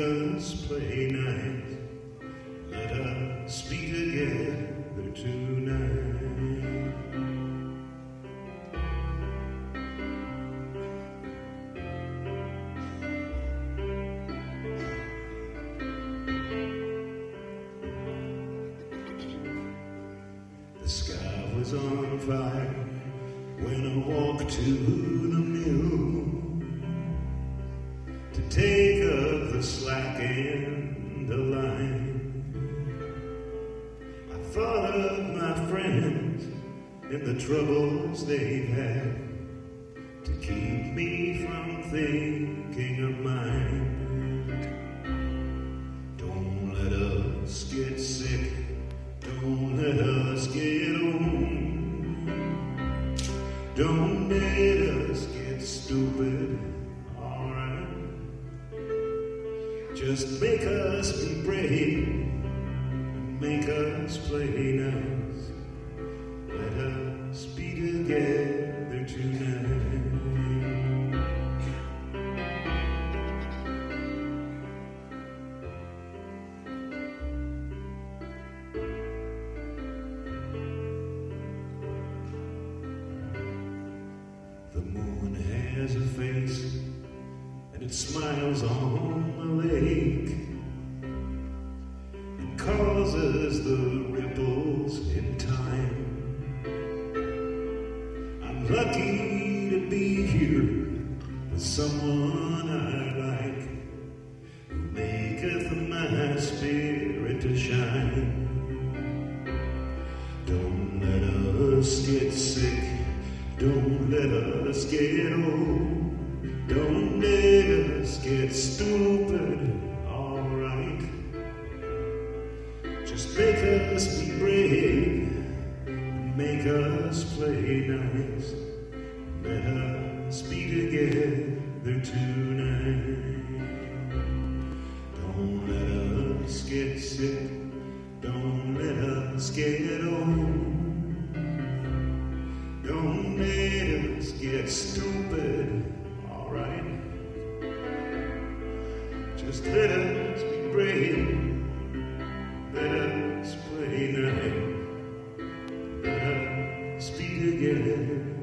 us play nice. Let us be together tonight. The sky was on fire when I walked to the mill to take up the slack in the line. I thought of my friends and the troubles they've had to keep me from thinking of mine. Don't let us get sick. Don't let us get old. Don't let us get stupid. Alright. Just make us be brave. Make us play nice. Let us be together tonight. The moon has a face, and it smiles on the lake, and causes the ripples in time. I'm lucky to be here with someone I like, who maketh my spirit to shine. Don't let us get sick. Don't let us get old. Don't let us get stupid. Alright. Just make us be brave. Make us play nice. Let us be together tonight. Don't let us get sick. Don't let us get old. Don't let us get stupid, alright? Just let us be brave. Let us play nice. Let us be together.